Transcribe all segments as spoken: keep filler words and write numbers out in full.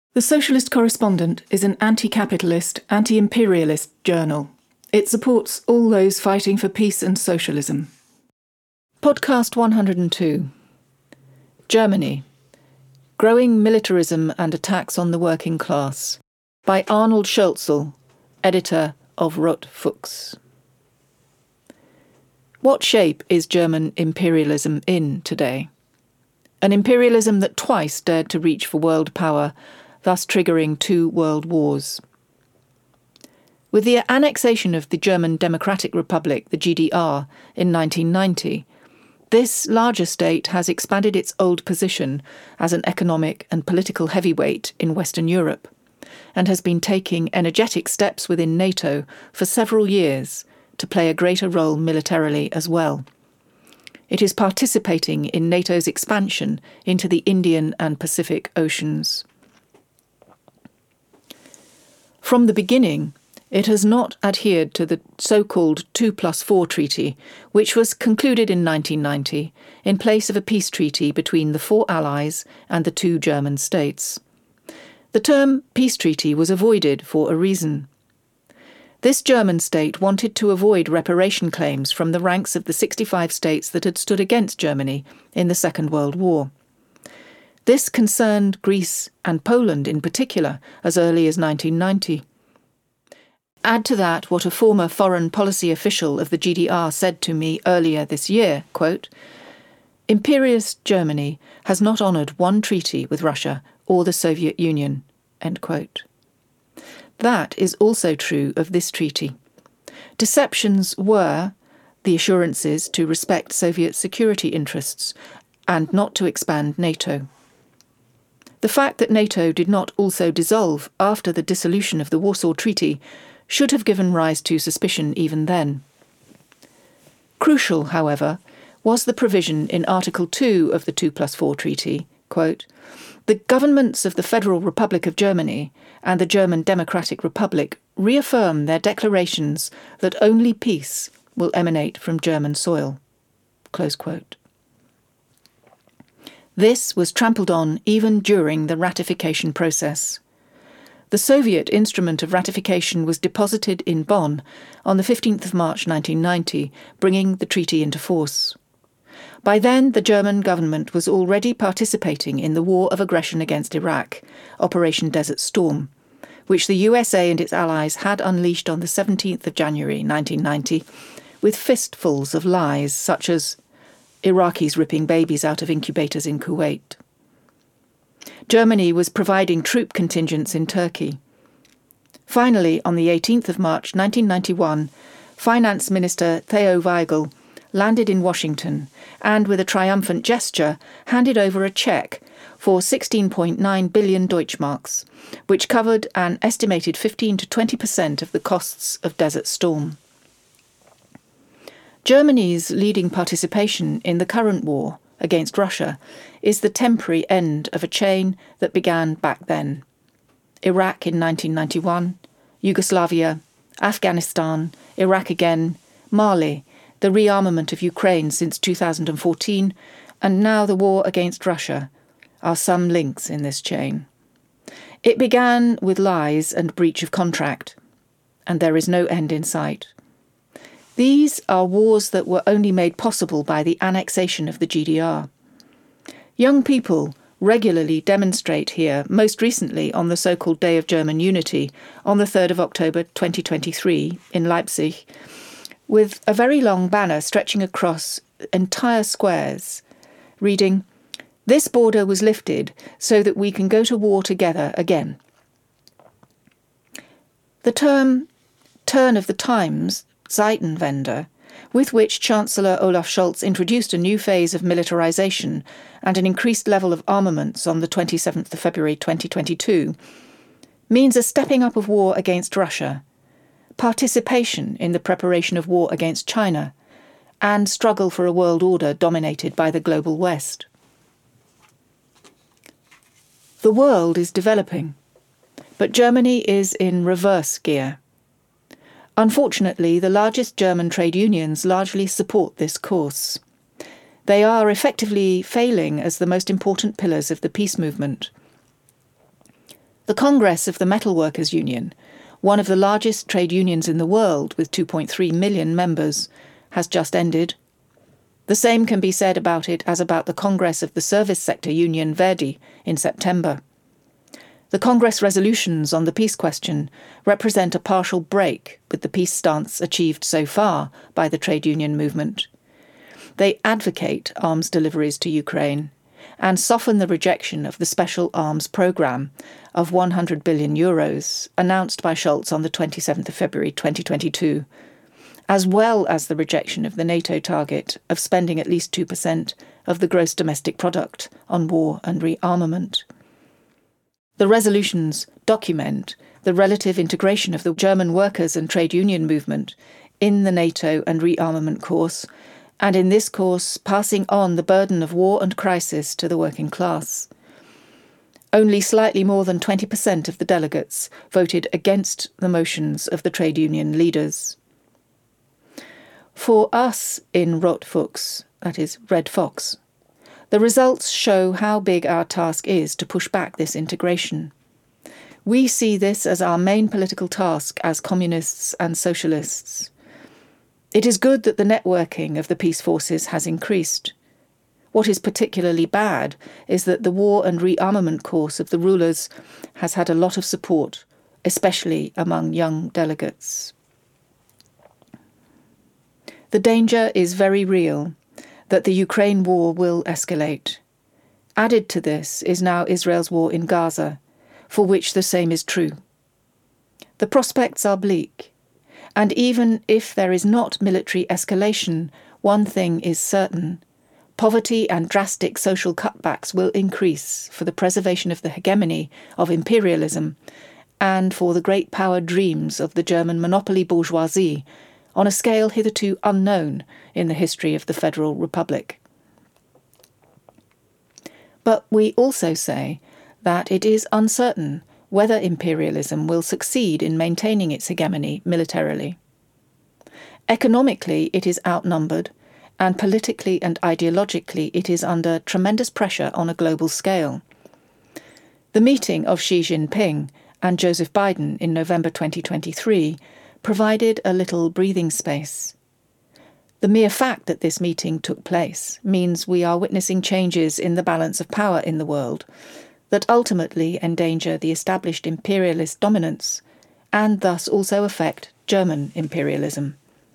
The Socialist Correspondent is an anti-capitalist, anti-imperialist journal. It supports all those fighting for peace and socialism. Podcast one hundred two. Germany. Growing Militarism and Attacks on the Working Class, by Arnold Schölzel, editor of Rot Fuchs. What shape is German imperialism in today? An imperialism that twice dared to reach for world power, thus triggering two world wars. With the annexation of the German Democratic Republic, the G D R, in nineteen ninety, this larger state has expanded its old position as an economic and political heavyweight in Western Europe, and has been taking energetic steps within NATO for several years to play a greater role militarily as well. It is participating in NATO's expansion into the Indian and Pacific Oceans. From the beginning, it has not adhered to the so-called two plus four Treaty, which was concluded in nineteen ninety in place of a peace treaty between the four allies and the two German states. The term peace treaty was avoided for a reason. This German state wanted to avoid reparation claims from the ranks of the sixty-five states that had stood against Germany in the Second World War. This concerned Greece and Poland in particular as early as nineteen ninety. Add to that what a former foreign policy official of the G D R said to me earlier this year, quote, "Imperialist Germany has not honoured one treaty with Russia or the Soviet Union," end quote. That is also true of this treaty. Deceptions were the assurances to respect Soviet security interests and not to expand NATO. The fact that NATO did not also dissolve after the dissolution of the Warsaw Treaty should have given rise to suspicion even then. Crucial, however, was the provision in Article two of the two plus four Treaty, quote, "The governments of the Federal Republic of Germany and the German Democratic Republic reaffirm their declarations that only peace will emanate from German soil," close quote. This was trampled on even during the ratification process. The Soviet instrument of ratification was deposited in Bonn on the fifteenth of March nineteen ninety, bringing the treaty into force. By then, the German government was already participating in the war of aggression against Iraq, Operation Desert Storm, which the U S A and its allies had unleashed on the seventeenth of January nineteen ninety, with fistfuls of lies such as Iraqis ripping babies out of incubators in Kuwait. Germany was providing troop contingents in Turkey. Finally, on the eighteenth of March nineteen ninety-one, Finance Minister Theo Weigel landed in Washington and, with a triumphant gesture, handed over a cheque for sixteen point nine billion Deutschmarks, which covered an estimated fifteen to twenty percent of the costs of Desert Storm. Germany's leading participation in the current war against Russia is the temporary end of a chain that began back then. Iraq in nineteen ninety-one, Yugoslavia, Afghanistan, Iraq again, Mali, the rearmament of Ukraine since two thousand fourteen, and now the war against Russia are some links in this chain. It began with lies and breach of contract, and there is no end in sight. These are wars that were only made possible by the annexation of the G D R. Young people regularly demonstrate here, most recently on the so-called Day of German Unity on the third of October twenty twenty-three in Leipzig, with a very long banner stretching across entire squares, reading, "This border was lifted so that we can go to war together again." The term turn of the times, Zeitenwende, with which Chancellor Olaf Scholz introduced a new phase of militarisation and an increased level of armaments on the twenty-seventh of February twenty twenty-two, means a stepping up of war against Russia, participation in the preparation of war against China, and struggle for a world order dominated by the global West. The world is developing, but Germany is in reverse gear. Unfortunately, the largest German trade unions largely support this course. They are effectively failing as the most important pillars of the peace movement. The Congress of the Metalworkers Union, one of the largest trade unions in the world with two point three million members, has just ended. The same can be said about it as about the Congress of the service sector union Verdi in September. The Congress resolutions on the peace question represent a partial break with the peace stance achieved so far by the trade union movement. They advocate arms deliveries to Ukraine and soften the rejection of the special arms programme of one hundred billion euros announced by Scholz on the twenty-seventh of February twenty twenty-two, as well as the rejection of the NATO target of spending at least two percent of the gross domestic product on war and rearmament. The resolutions document the relative integration of the German workers and trade union movement in the NATO and rearmament course, and in this course passing on the burden of war and crisis to the working class. Only slightly more than twenty percent of the delegates voted against the motions of the trade union leaders. For us in Rotfuchs, that is Red Fox, the results show how big our task is to push back this integration. We see this as our main political task as communists and socialists. It is good that the networking of the peace forces has increased. What is particularly bad is that the war and rearmament course of the rulers has had a lot of support, especially among young delegates. The danger is very real that the Ukraine war will escalate. Added to this is now Israel's war in Gaza, for which the same is true. The prospects are bleak, and even if there is not military escalation, one thing is certain: poverty and drastic social cutbacks will increase for the preservation of the hegemony of imperialism and for the great power dreams of the German monopoly bourgeoisie on a scale hitherto unknown in the history of the Federal Republic. But we also say that it is uncertain whether imperialism will succeed in maintaining its hegemony militarily. Economically, it is outnumbered, and politically and ideologically it is under tremendous pressure on a global scale. The meeting of Xi Jinping and Joseph Biden in November twenty twenty-three provided a little breathing space. The mere fact that this meeting took place means we are witnessing changes in the balance of power in the world that ultimately endanger the established imperialist dominance and thus also affect German imperialism.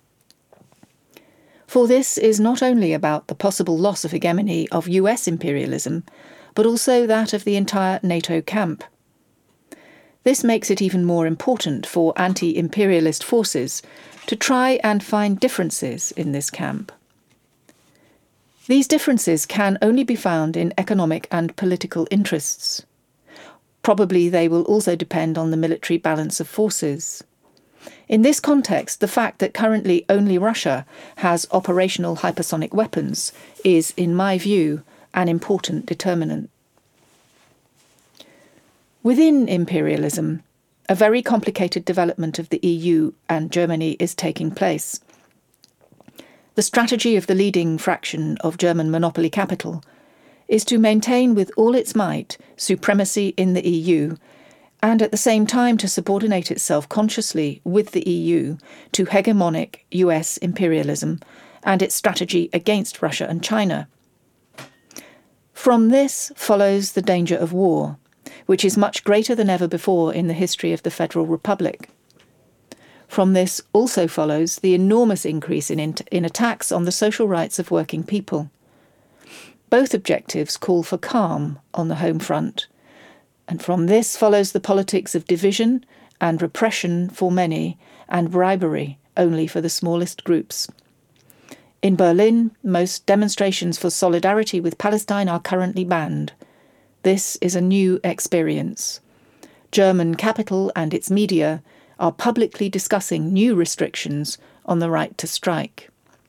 For this is not only about the possible loss of hegemony of U S imperialism, but also that of the entire NATO camp. This makes it even more important for anti-imperialist forces to try and find differences in this camp. These differences can only be found in economic and political interests. Probably they will also depend on the military balance of forces. In this context, the fact that currently only Russia has operational hypersonic weapons is, in my view, an important determinant. Within imperialism, a very complicated development of the E U and Germany is taking place. The strategy of the leading fraction of German monopoly capital is to maintain with all its might supremacy in the E U and at the same time to subordinate itself consciously with the E U to hegemonic U S imperialism and its strategy against Russia and China. From this follows the danger of war, which is much greater than ever before in the history of the Federal Republic. From this also follows the enormous increase in, in, in attacks on the social rights of working people. Both objectives call for calm on the home front, and from this follows the politics of division and repression for many and bribery only for the smallest groups. In Berlin, most demonstrations for solidarity with Palestine are currently banned. This is a new experience. German capital and its media are publicly discussing new restrictions on the right to strike.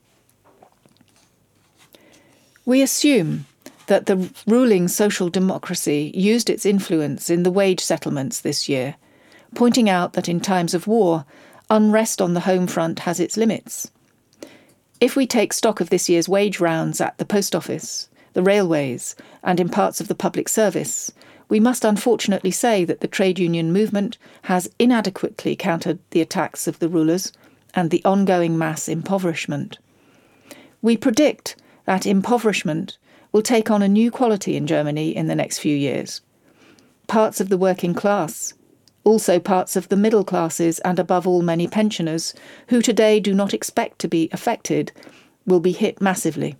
We assume that the ruling social democracy used its influence in the wage settlements this year, pointing out that in times of war, unrest on the home front has its limits. If we take stock of this year's wage rounds at the post office, the railways, and in parts of the public service, we must unfortunately say that the trade union movement has inadequately countered the attacks of the rulers and the ongoing mass impoverishment. We predict that impoverishment will take on a new quality in Germany in the next few years. Parts of the working class, also parts of the middle classes and above all many pensioners, who today do not expect to be affected, will be hit massively.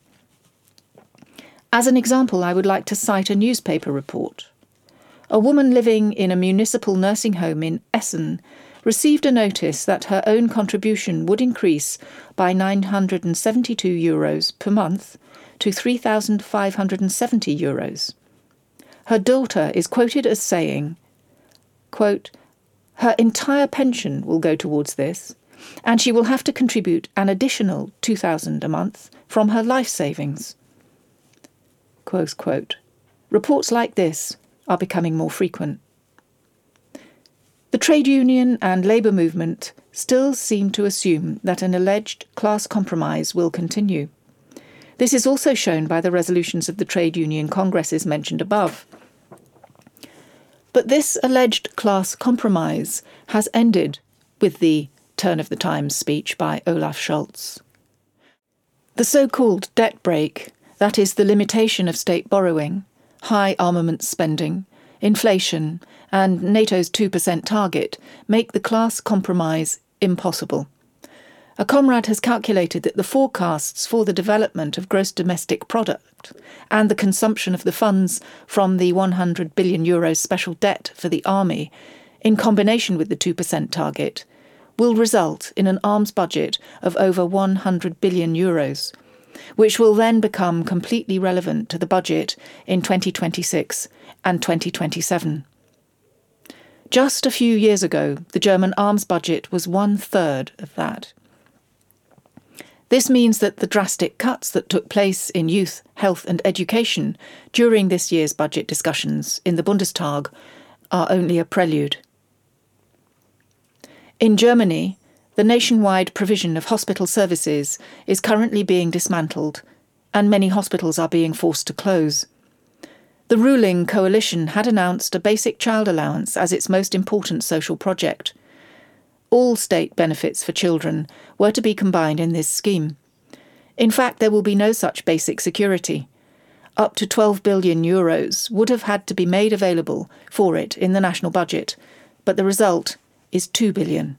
As an example, I would like to cite a newspaper report. A woman living in a municipal nursing home in Essen received a notice that her own contribution would increase by nine hundred seventy-two euros per month to three thousand five hundred seventy euros. Her daughter is quoted as saying, quote, "Her entire pension will go towards this, and she will have to contribute an additional two thousand a month from her life savings." Close quote. Reports like this are becoming more frequent. The trade union and labour movement still seem to assume that an alleged class compromise will continue. This is also shown by the resolutions of the trade union congresses mentioned above. But this alleged class compromise has ended with the turn of the times speech by Olaf Scholz. The so-called debt brake, that is the limitation of state borrowing, high armaments spending, inflation, and NATO's two percent target make the class compromise impossible. A comrade has calculated that the forecasts for the development of gross domestic product and the consumption of the funds from the one hundred billion euros special debt for the army, in combination with the two percent target, will result in an arms budget of over one hundred billion euros, which will then become completely relevant to the budget in twenty twenty-six and twenty twenty-seven. Just a few years ago, the German arms budget was one-third of that. This means that the drastic cuts that took place in youth, health and education during this year's budget discussions in the Bundestag are only a prelude. In Germany, the nationwide provision of hospital services is currently being dismantled, and many hospitals are being forced to close. The ruling coalition had announced a basic child allowance as its most important social project. All state benefits for children were to be combined in this scheme. In fact, there will be no such basic security. Up to twelve billion euros would have had to be made available for it in the national budget, but the result is two billion.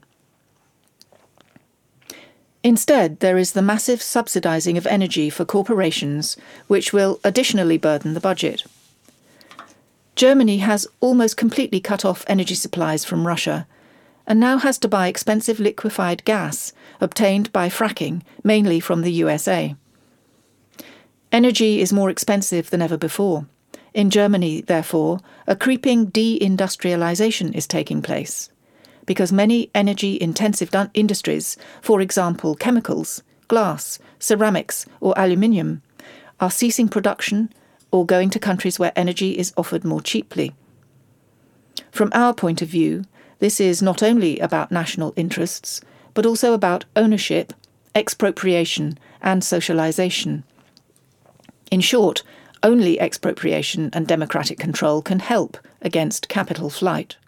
Instead, there is the massive subsidising of energy for corporations, which will additionally burden the budget. Germany has almost completely cut off energy supplies from Russia, and now has to buy expensive liquefied gas obtained by fracking, mainly from the U S A. Energy is more expensive than ever before. In Germany, therefore, a creeping de-industrialisation is taking place, because many energy-intensive industries, for example chemicals, glass, ceramics or aluminium, are ceasing production or going to countries where energy is offered more cheaply. From our point of view, this is not only about national interests, but also about ownership, expropriation and socialisation. In short, only expropriation and democratic control can help against capital flight.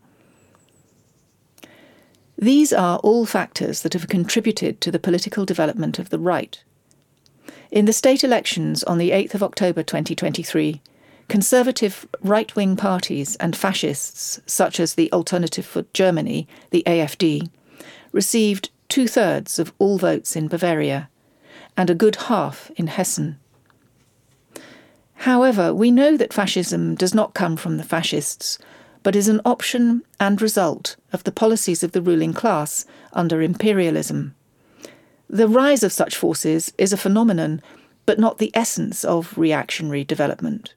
These are all factors that have contributed to the political development of the right. In the state elections on the eighth of October twenty twenty-three, conservative right-wing parties and fascists, such as the Alternative for Germany, the A F D, received two-thirds of all votes in Bavaria, and a good half in Hessen. However, we know that fascism does not come from the fascists, but is an option and result of the policies of the ruling class under imperialism. The rise of such forces is a phenomenon, but not the essence of reactionary development.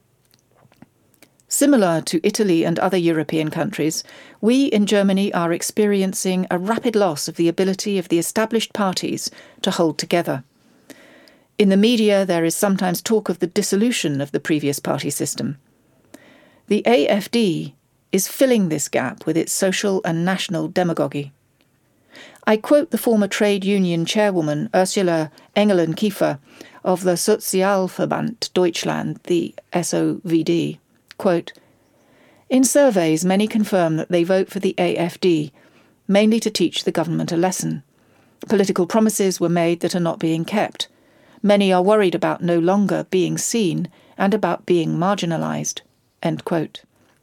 Similar to Italy and other European countries, we in Germany are experiencing a rapid loss of the ability of the established parties to hold together. In the media, there is sometimes talk of the dissolution of the previous party system. The A F D is filling this gap with its social and national demagogy. I quote the former trade union chairwoman Ursula Engelen-Kiefer of the Sozialverband Deutschland, the S O V D, quote, In surveys, many confirm that they vote for the A F D, mainly to teach the government a lesson. Political promises were made that are not being kept. Many are worried about no longer being seen and about being marginalised." End quote.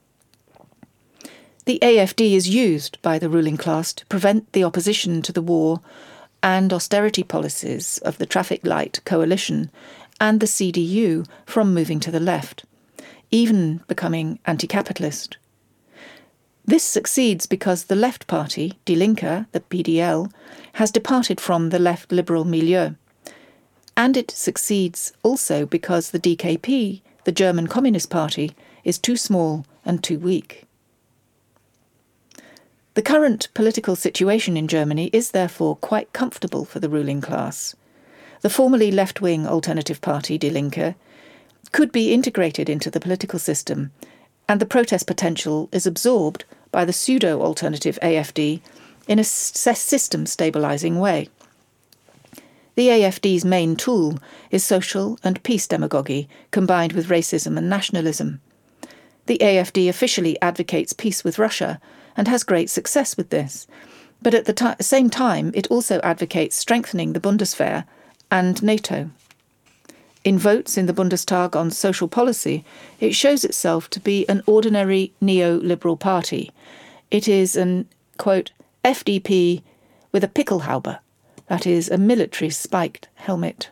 The A F D is used by the ruling class to prevent the opposition to the war and austerity policies of the Traffic Light Coalition and the C D U from moving to the left, even becoming anti-capitalist. This succeeds because the left party, Die Linke, the P D L, has departed from the left liberal milieu. And it succeeds also because the D K P, the German Communist Party, is too small and too weak. The current political situation in Germany is therefore quite comfortable for the ruling class. The formerly left-wing Alternative Party, Die Linke, could be integrated into the political system, and the protest potential is absorbed by the pseudo-alternative A F D in a system-stabilising way. The A F D's main tool is social and peace demagogy combined with racism and nationalism. The A F D officially advocates peace with Russia and has great success with this, but at the t- same time it also advocates strengthening the Bundeswehr and NATO. In votes in the Bundestag on social policy, it shows itself to be an ordinary neoliberal party. It is an, quote, F D P with a Pickelhaube, that is, a military spiked helmet.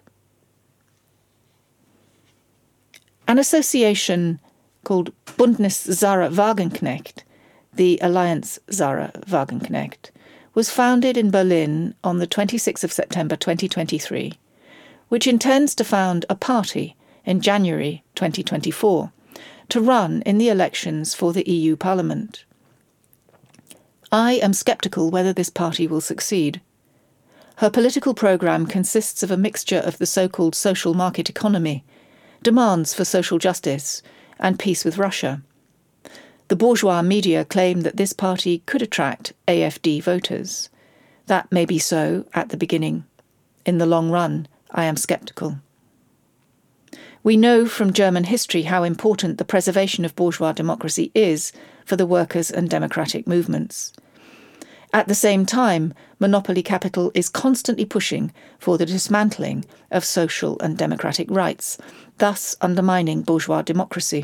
An association called Bündnis Sarah Wagenknecht, the Alliance Sarah Wagenknecht, was founded in Berlin on the twenty-sixth of September twenty twenty-three, which intends to found a party in January twenty twenty-four to run in the elections for the E U Parliament. I am sceptical whether this party will succeed. Her political programme consists of a mixture of the so-called social market economy, demands for social justice, and peace with Russia. The bourgeois media claim that this party could attract A F D voters. That may be so at the beginning. In the long run, I am sceptical. We know from German history how important the preservation of bourgeois democracy is for the workers' and democratic movements. At the same time, monopoly capital is constantly pushing for the dismantling of social and democratic rights, thus undermining bourgeois democracy.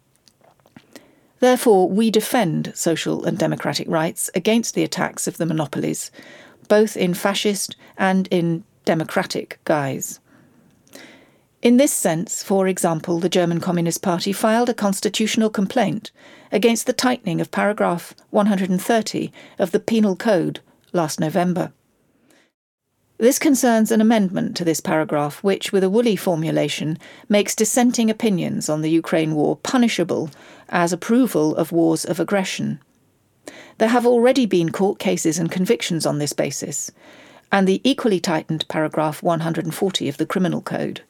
Therefore, we defend social and democratic rights against the attacks of the monopolies, both in fascist and in democratic guise. In this sense, for example, the German Communist Party filed a constitutional complaint against the tightening of paragraph one hundred thirty of the Penal Code last November. This concerns an amendment to this paragraph which, with a woolly formulation, makes dissenting opinions on the Ukraine war punishable as approval of wars of aggression. There have already been court cases and convictions on this basis, and the equally tightened paragraph one hundred forty of the Criminal Code.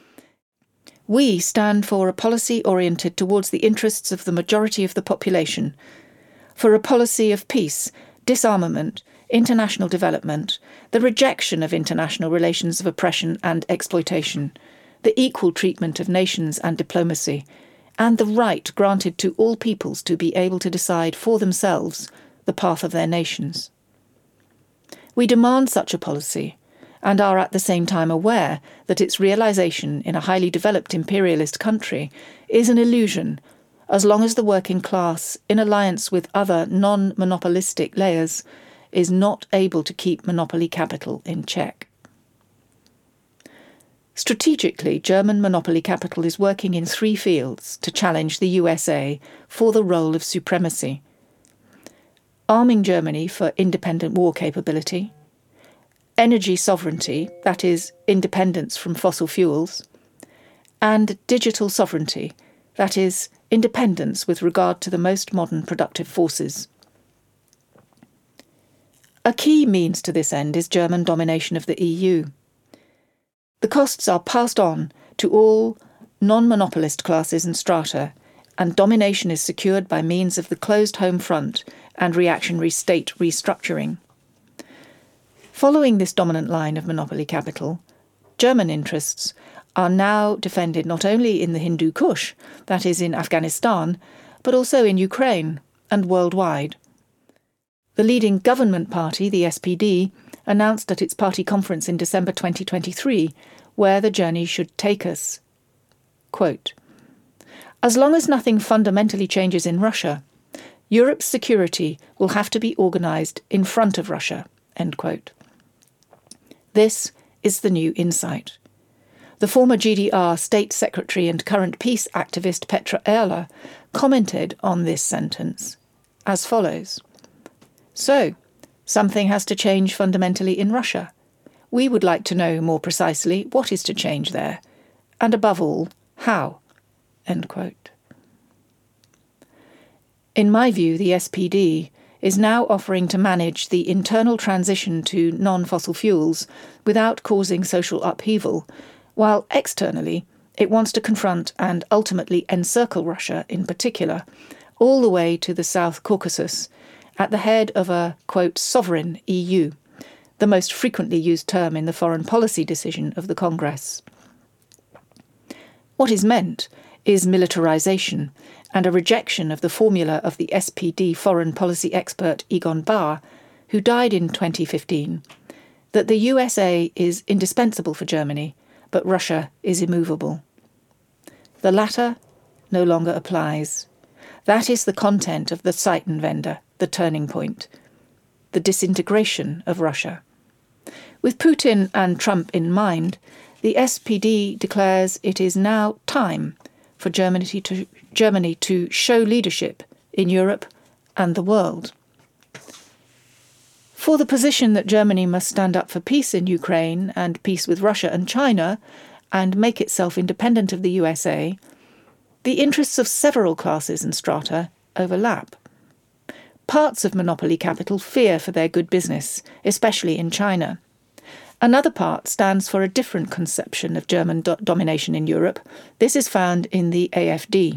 We stand for a policy oriented towards the interests of the majority of the population, for a policy of peace, disarmament, international development, the rejection of international relations of oppression and exploitation, the equal treatment of nations and diplomacy, and the right granted to all peoples to be able to decide for themselves the path of their nations. We demand such a policy, and are at the same time aware that its realisation in a highly developed imperialist country is an illusion, as long as the working class, in alliance with other non-monopolistic layers, is not able to keep monopoly capital in check. Strategically, German monopoly capital is working in three fields to challenge the U S A for the role of supremacy: arming Germany for independent war capability, energy sovereignty, that is, independence from fossil fuels, and digital sovereignty, that is, independence with regard to the most modern productive forces. A key means to this end is German domination of the E U. The costs are passed on to all non-monopolist classes and strata, and domination is secured by means of the closed home front and reactionary state restructuring. Following this dominant line of monopoly capital, German interests are now defended not only in the Hindu Kush, that is in Afghanistan, but also in Ukraine and worldwide. The leading government party, the S P D, announced at its party conference in December twenty twenty-three where the journey should take us. Quote, "As long as nothing fundamentally changes in Russia, Europe's security will have to be organised in front of Russia." End quote. This is the new insight. The former G D R State Secretary and current peace activist Petra Erla commented on this sentence as follows. So, something has to change fundamentally in Russia. We would like to know more precisely what is to change there, and above all, how. End quote. In my view, the S P D is now offering to manage the internal transition to non-fossil fuels without causing social upheaval, while externally it wants to confront and ultimately encircle Russia in particular, all the way to the South Caucasus, at the head of a, quote, sovereign E U, the most frequently used term in the foreign policy decision of the Congress. What is meant is militarization and a rejection of the formula of the S P D foreign policy expert Egon Bahr, who died in twenty fifteen, that the U S A is indispensable for Germany, but Russia is immovable. The latter no longer applies. That is the content of the Zeitenwende, the turning point, the disintegration of Russia. With Putin and Trump in mind, the S P D declares it is now time for Germany to, Germany to show leadership in Europe and the world. For the position that Germany must stand up for peace in Ukraine and peace with Russia and China and make itself independent of the U S A, the interests of several classes and strata overlap. Parts of monopoly capital fear for their good business, especially in China. Another part stands for a different conception of German do- domination in Europe. This is found in the A F D.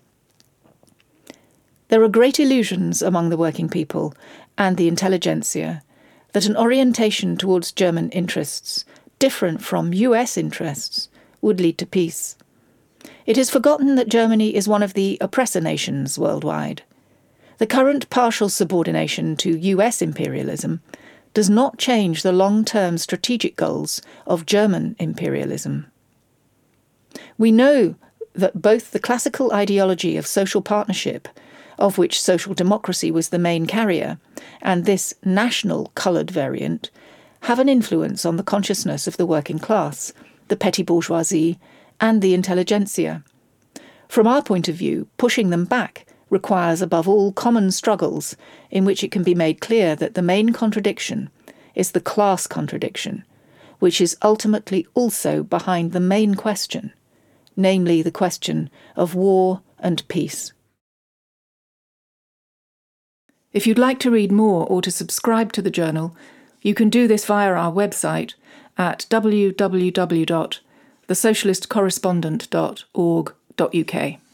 There are great illusions among the working people and the intelligentsia that an orientation towards German interests, different from U S interests, would lead to peace. It is forgotten that Germany is one of the oppressor nations worldwide. The current partial subordination to U S imperialism does not change the long-term strategic goals of German imperialism. We know that both the classical ideology of social partnership, of which social democracy was the main carrier, and this national coloured variant, have an influence on the consciousness of the working class, the petty bourgeoisie, and the intelligentsia. From our point of view, pushing them back requires above all common struggles in which it can be made clear that the main contradiction is the class contradiction, which is ultimately also behind the main question, namely the question of war and peace. If you'd like to read more or to subscribe to the journal, you can do this via our website at w w w dot the socialist correspondent dot org dot u k.